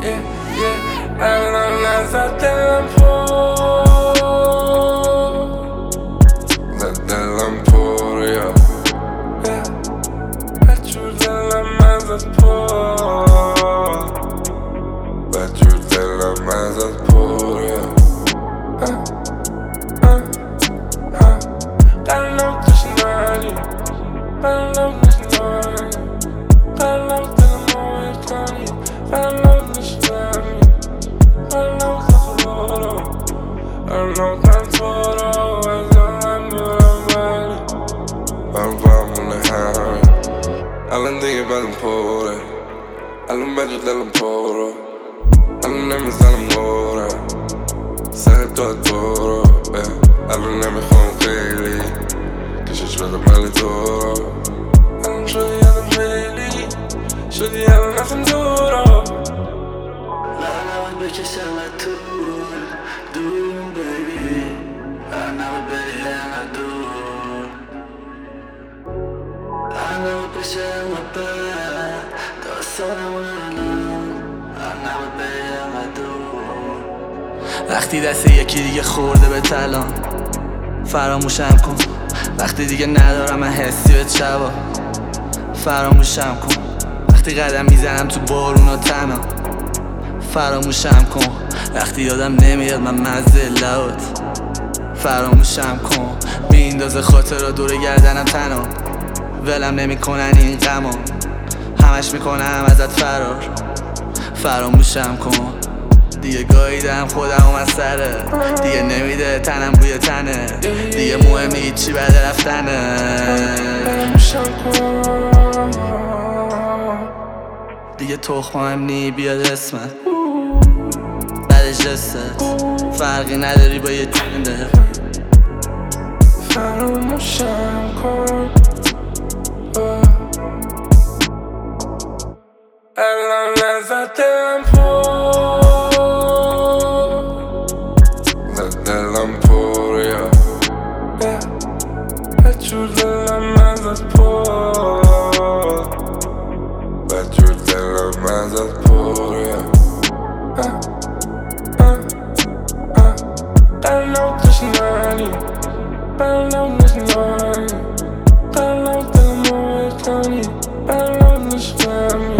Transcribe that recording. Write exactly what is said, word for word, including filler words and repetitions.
yeah, yeah. الان ازت دلم پر زد دلم پر یا بجور دلم ازت پر بجور دلم ازت پر یا قلب تشنانی قلب تشنانی قلب دلم آیتانی قلب تشنانی قلب تخبارو قلب تنفارو از دلم برم بری قلبمونه همه الان دیگه بدم پره الان بجور دلم پره الان نمیزنم دوره سر داد برو الان نمیخوام خیلی کشش بدم ولی تو الان شدی یادم خیلی شدی الان نفهم تو رو لعنت بکشم دور دور بیبی لعنت بهم دور لعنت بکشم بر داستانم الان لعنت بهم دور وقتی دست یکی دیگه خورده به تلان فراموشم کن وقتی دیگه ندارم من حسی به شبا فراموشم کن وقتی قدم میزنم تو بارون و تنها فراموشم کن وقتی یادم نمیاد من مزه لبات فراموشم کن میندازه خاطر را دور گردنم تنها ولم نمیکنن این غما همش میکنم ازت فرار فراموشم کن دیگه گاییدم خودم از سره دیگه نمیده تنم بوی تنه دیگه مهم هیچی بعد رفتنه دیگه تخمم نی بیاد اسمت بعدش جست فرقی نداری با یه جنده فراموشم کن الان ازت دلم پر زد دلم پر یا بجور دلم ازت پر بجور دلم ازت پر یا قلب تشنانی قلب تشنانی قلب دلم آیتانی قلب تشنانی